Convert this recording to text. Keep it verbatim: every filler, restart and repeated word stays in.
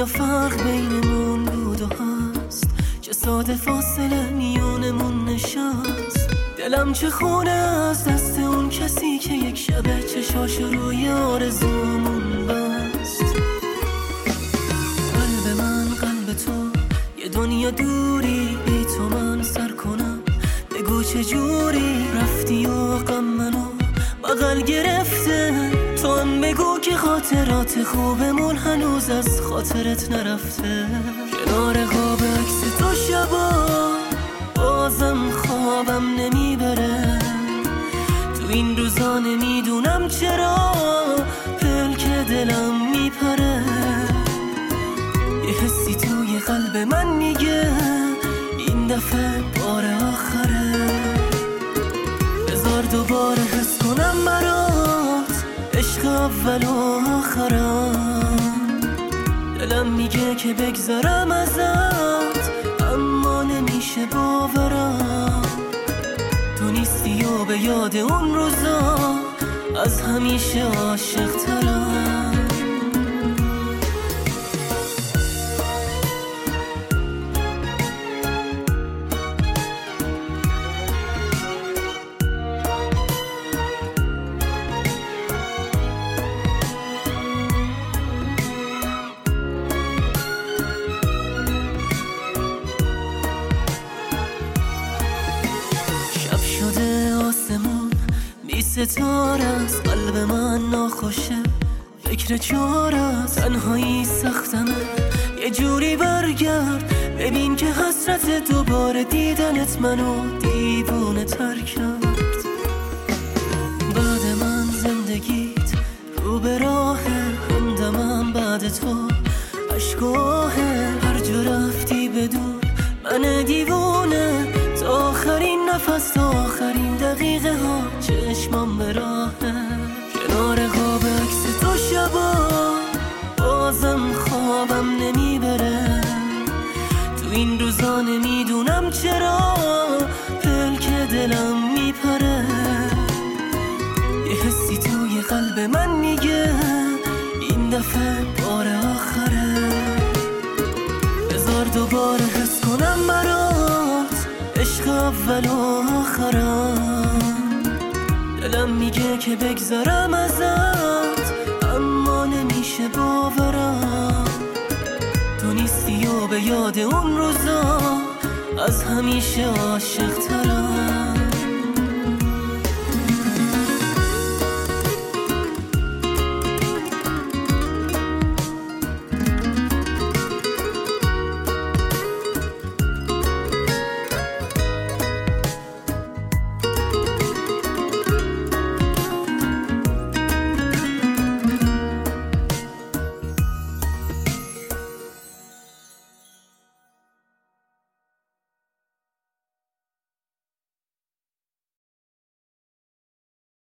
دنیا فرق بینمون بود و هست، چه ساده فاصله میونمون نشست. دلم چه خونه از دست اون کسی که یک شبه چشاشو روی آرزومون بست. قلب من قلب تو، یه دنیا دوری بی تو من سر کنم. بگو چه جوری رفتی و غم منو بغل گرفته. تو هم بگو که خاطرات خوبمون هنوز از خاطرت نرفته. کنار خواب عکس تو شبا بازم خوابم نمیبره. تو این روزا نمیدونم چرا پلک دلم میپره. یه حسی توی قلب من میگه این دفعه بار آخره. بذار دوباره حس کنم برات عشق اول و آخرم. دلم میگه که بگذارم ازت اما نمیشه باورم. تو نیستی و به یاد اون روزا از همیشه عاشق ترم. بی ستاره است قلب من ناخوشه، فکر چهار است تنهایی سختمه. یه جوری برگرد ببین که حسرت دوباره دیدنت منو دیوونه تر کرد. بعد من زندگیت رو به راهه، همدمم بعد تو عشقاهه. هر جا رفتی بدون من دیوونه، تا آخرین نفس تا آخرین دقیقه ها چشمم به راهه. کنار خواب عکس تو شبا بازم خوابم نمیبره. تو این روزا نمیدونم چرا پلک دلم میپره. یه حسی توی قلب من میگه این دفعه بار آخره. بذار دوباره حس کنم برات عشق اول و آخرم. دلم میگه که بگذارم ازت اما نمیشه باورم. تو نیستی و به یاد اون روزا از همیشه عاشق ترم.